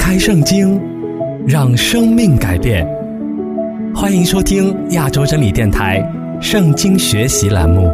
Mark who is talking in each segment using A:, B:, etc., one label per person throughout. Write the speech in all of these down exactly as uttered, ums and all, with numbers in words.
A: 开圣经，让生命改变。欢迎收听亚洲真理电台圣经学习栏目。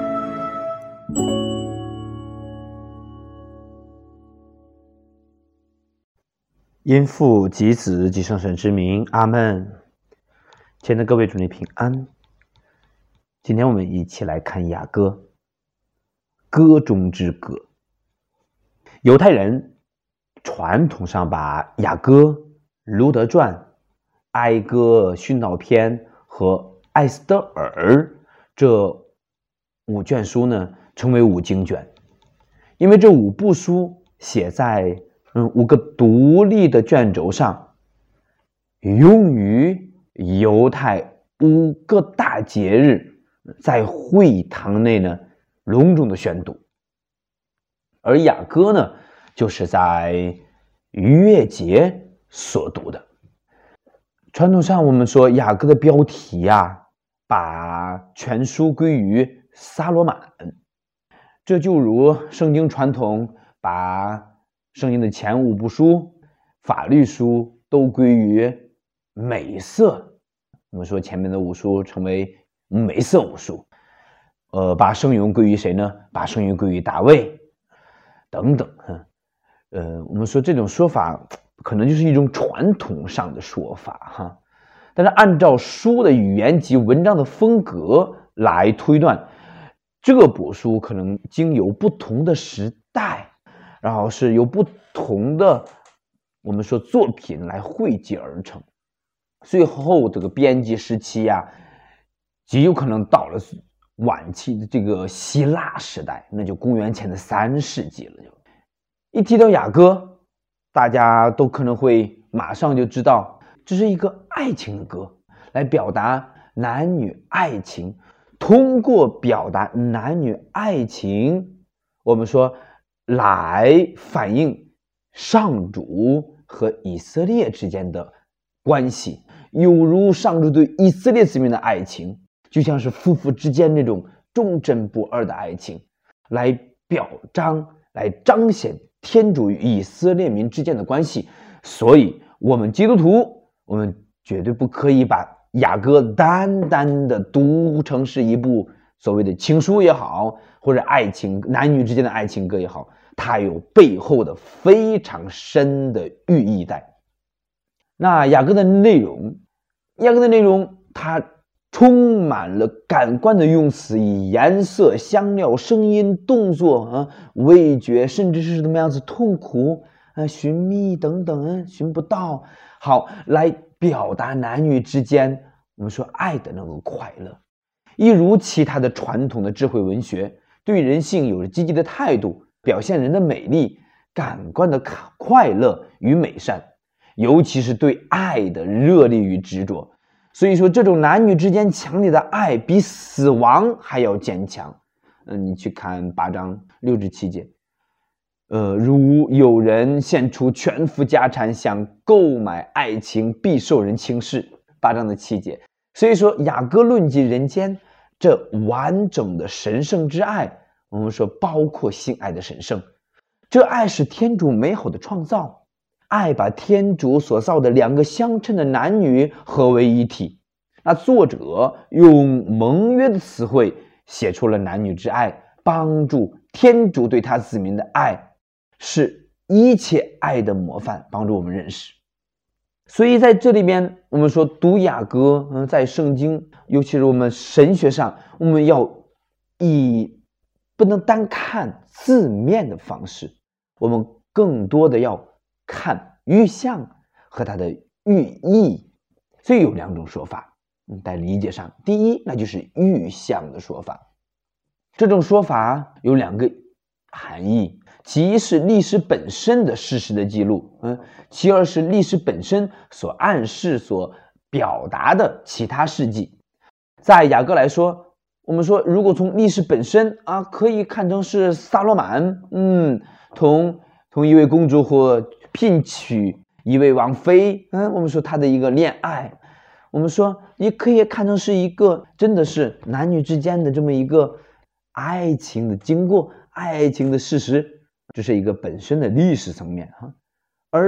B: 因父及子及圣神之名，阿们。亲爱的各位主内平安。今天我们一起来看雅歌，歌中之歌。犹太人传统上把雅歌、路德传、哀歌、训导篇和艾斯德尔这五卷书呢称为五经卷，因为这五部书写在嗯五个独立的卷轴上，用于犹太五个大节日在会堂内呢隆重的宣读。而雅歌呢就是在逾越节所读的。传统上我们说雅歌的标题呀、啊，把全书归于撒罗满，这就如圣经传统把圣经的前五部书、法律书都归于美色，我们说前面的五书成为美色五书，呃，把圣咏归于谁呢？把圣咏归于大卫，等等。呃，我们说这种说法可能就是一种传统上的说法哈，但是按照书的语言及文章的风格来推断，这部书可能经由不同的时代，然后是由不同的我们说作品来汇集而成。最后这个编辑时期呀、啊，极有可能到了晚期的这个希腊时代，那就公元前的三世纪了。就一提到雅歌，大家都可能会马上就知道这是一个爱情的歌，来表达男女爱情。通过表达男女爱情，我们说来反映上主和以色列之间的关系，犹如上主对以色列子民的爱情，就像是夫妇之间那种忠贞不二的爱情，来表彰来彰显天主与以色列民之间的关系。所以我们基督徒，我们绝对不可以把雅歌单单的读成是一部所谓的情书也好，或者爱情男女之间的爱情歌也好，它有背后的非常深的寓意在。那雅歌的内容，雅歌的内容它充满了感官的用词，以颜色、香料、声音、动作啊、味觉，甚至是什么样子痛苦啊、寻觅等等，寻不到，好来表达男女之间我们说爱的那个快乐。一如其他的传统的智慧文学，对人性有着积极的态度，表现人的美丽、感官的快乐与美善，尤其是对爱的热烈与执着。所以说这种男女之间强烈的爱比死亡还要坚强。嗯，你去看八章六至七节，呃，如有人献出全副家产想购买爱情，必受人轻视。八章的七节。所以说雅歌论及人间这完整的神圣之爱，我们说包括性爱的神圣，这爱是天主美好的创造，爱把天主所造的两个相称的男女合为一体。那作者用盟约的词汇写出了男女之爱，帮助天主对他子民的爱是一切爱的模范，帮助我们认识。所以在这里面我们说读雅歌、呃、在圣经尤其是我们神学上，我们要以不能单看字面的方式，我们更多的要看寓象和它的寓意。所以有两种说法在理解上，第一那就是寓象的说法，这种说法有两个含义，其一是历史本身的事实的记录，嗯，其二是历史本身所暗示所表达的其他事迹。在雅歌来说，我们说如果从历史本身啊，可以看成是撒罗满，嗯，同同一位公主或聘娶一位王妃，嗯，我们说他的一个恋爱，我们说也可以看成是一个真的是男女之间的这么一个爱情的经过，爱情的事实，这是一个本身的历史层面哈。而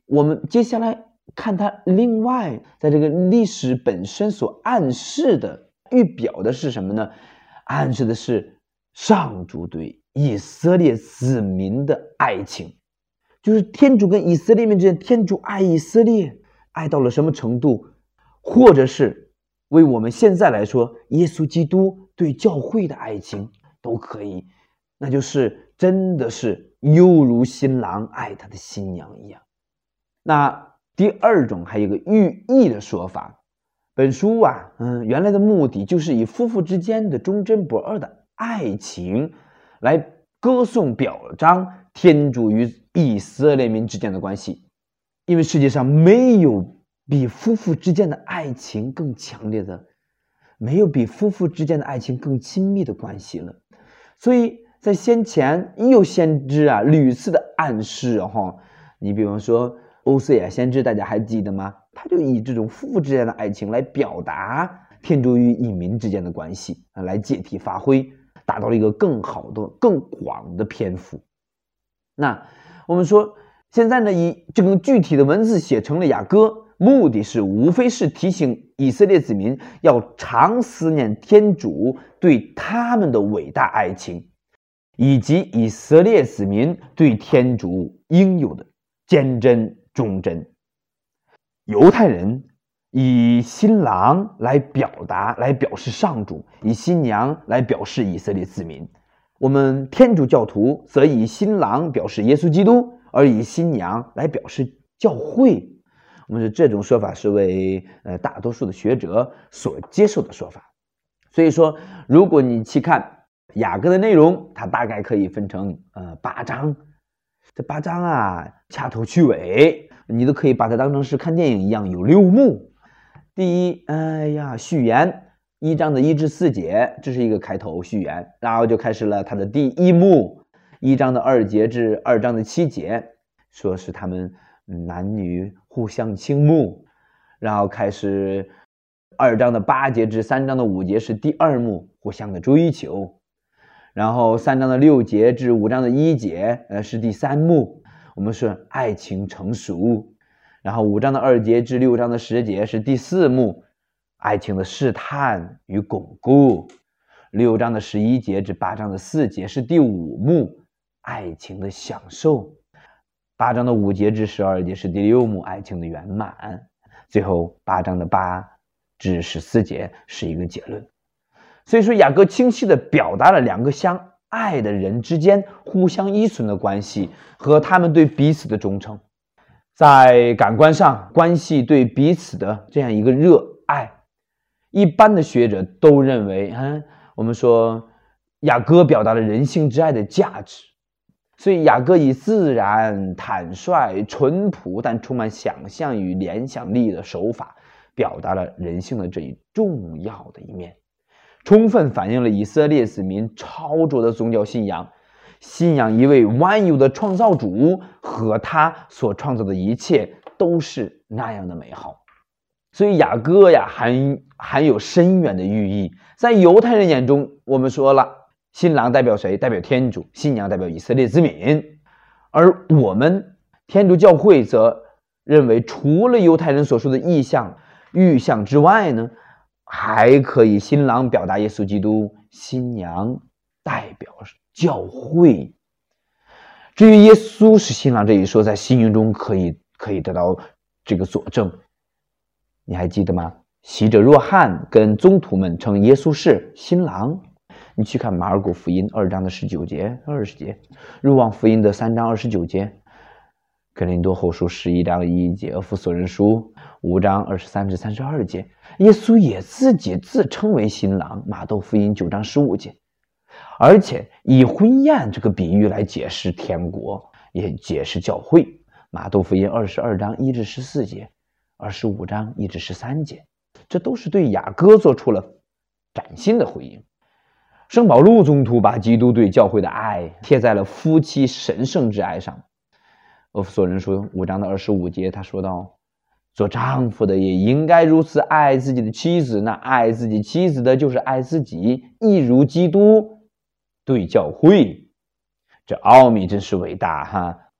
B: 我们接下来看它另外在这个历史本身所暗示的预表的是什么呢？暗示的是上主对以色列子民的爱情，就是天主跟以色列民之间，天主爱以色列爱到了什么程度，或者是为我们现在来说耶稣基督对教会的爱情都可以，那就是真的是犹如新郎爱他的新娘一样。那第二种还有一个寓意的说法，本书啊，嗯，原来的目的就是以夫妇之间的忠贞不二的爱情来歌颂表彰天主与以色列民之间的关系，因为世界上没有比夫妇之间的爱情更强烈的，没有比夫妇之间的爱情更亲密的关系了。所以在先前有先知啊屡次的暗示哈，你比方说欧瑟亚先知，大家还记得吗？他就以这种夫妇之间的爱情来表达天主与以民之间的关系，来借题发挥，达到了一个更好的更广的篇幅。那我们说现在呢，以这个具体的文字写成了雅歌，目的是无非是提醒以色列子民要常思念天主对他们的伟大爱情，以及以色列子民对天主应有的坚贞忠贞。犹太人以新郎来表达来表示上主，以新娘来表示以色列子民。我们天主教徒则以新郎表示耶稣基督，而以新娘来表示教会。我们说这种说法是为呃大多数的学者所接受的说法。所以说如果你去看雅歌的内容，它大概可以分成呃八章。这八章啊掐头去尾，你都可以把它当成是看电影一样，有六幕。第一，哎呀，序言，一章的一至四节，这是一个开头序言，然后就开始了它的第一幕，一章的二节至二章的七节，说是他们男女互相倾慕，然后开始二章的八节至三章的五节是第二幕，互相的追求，然后三章的六节至五章的一节呃是第三幕，我们是爱情成熟，然后五章的二节至六章的十节是第四幕，爱情的试探与巩固，六章的十一节至八章的四节是第五幕，爱情的享受，八章的五节至十二节是第六幕，爱情的圆满，最后八章的八至十四节是一个结论。所以说雅歌清晰地表达了两个相爱的人之间互相依存的关系和他们对彼此的忠诚，在感官上关系对彼此的这样一个热爱。一般的学者都认为、嗯、我们说雅歌表达了人性之爱的价值，所以雅歌以自然坦率淳朴但充满想象与联想力的手法表达了人性的这一重要的一面，充分反映了以色列子民超卓的宗教信仰，信仰一位万有的创造主和他所创造的一切都是那样的美好。所以雅歌呀含含有深远的寓意。在犹太人眼中，我们说了，新郎代表谁？代表天主，新娘代表以色列子民。而我们天主教会则认为，除了犹太人所说的意象预象之外呢，还可以新郎表达耶稣基督，新娘代表教会。至于耶稣是新郎这一说，在新约中可以可以得到这个佐证。你还记得吗？洗者若翰跟宗徒们称耶稣是新郎。你去看马尔谷福音二章的十九节、二十节，若望福音的三章二十九节，格林多后书十一章一节，厄弗所人书五章二十三至三十二节，耶稣也自己自称为新郎。马窦福音九章十五节，而且以婚宴这个比喻来解释天国，也解释教会。马窦福音二十二章一至十四节，二十五章一至十三节，这都是对雅歌做出了崭新的回应。圣保禄宗徒把基督对教会的爱贴在了夫妻神圣之爱上。厄弗所人书五章的二十五节，他说到，做丈夫的也应该如此爱自己的妻子，那爱自己妻子的就是爱自己，一如基督对教会。这奥秘真是伟大哈！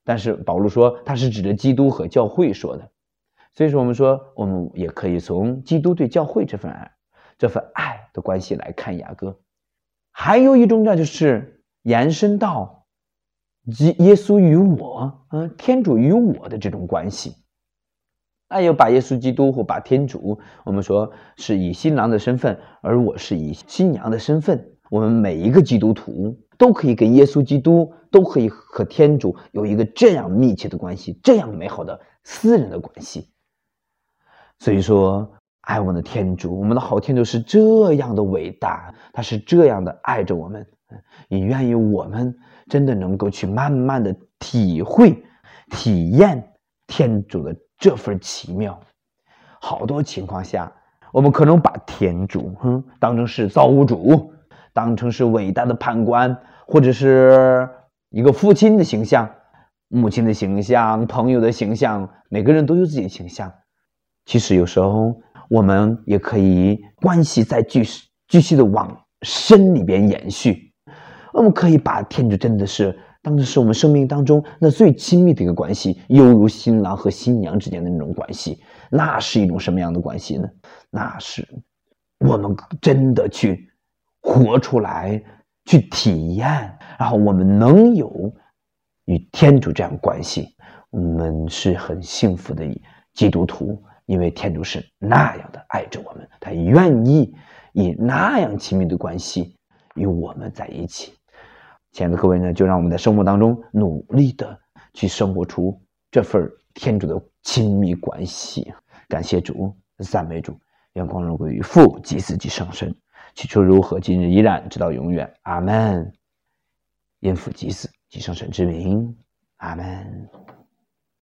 B: 但是保罗说他是指着基督和教会说的。所以说我们说我们也可以从基督对教会这份爱这份爱的关系来看雅歌。还有一种呢，就是延伸到耶稣与我、呃、天主与我的这种关系。那又把耶稣基督或把天主，我们说是以新郎的身份，而我是以新娘的身份。我们每一个基督徒都可以跟耶稣基督，都可以和天主有一个这样密切的关系，这样美好的私人的关系。所以说爱我们的天主，我们的好天主是这样的伟大，他是这样的爱着我们，也愿意我们真的能够去慢慢的体会体验天主的这份奇妙。好多情况下我们可能把天主、嗯、当成是造物主，当成是伟大的判官，或者是一个父亲的形象，母亲的形象，朋友的形象，每个人都有自己的形象。其实有时候我们也可以关系再继续继续的往深里边延续，我们可以把天主真的是当成是我们生命当中那最亲密的一个关系，犹如新郎和新娘之间的那种关系。那是一种什么样的关系呢？那是我们真的去活出来，去体验，然后我们能有与天主这样关系，我们是很幸福的基督徒，因为天主是那样的爱着我们，他愿意以那样亲密的关系与我们在一起。亲爱的各位呢，就让我们在生活当中努力的去生活出这份天主的亲密关系。感谢主，赞美主，愿光荣归于父及子及圣神，起初如何，今日依然，直到永远。阿们。因父及子及圣神之名。阿们。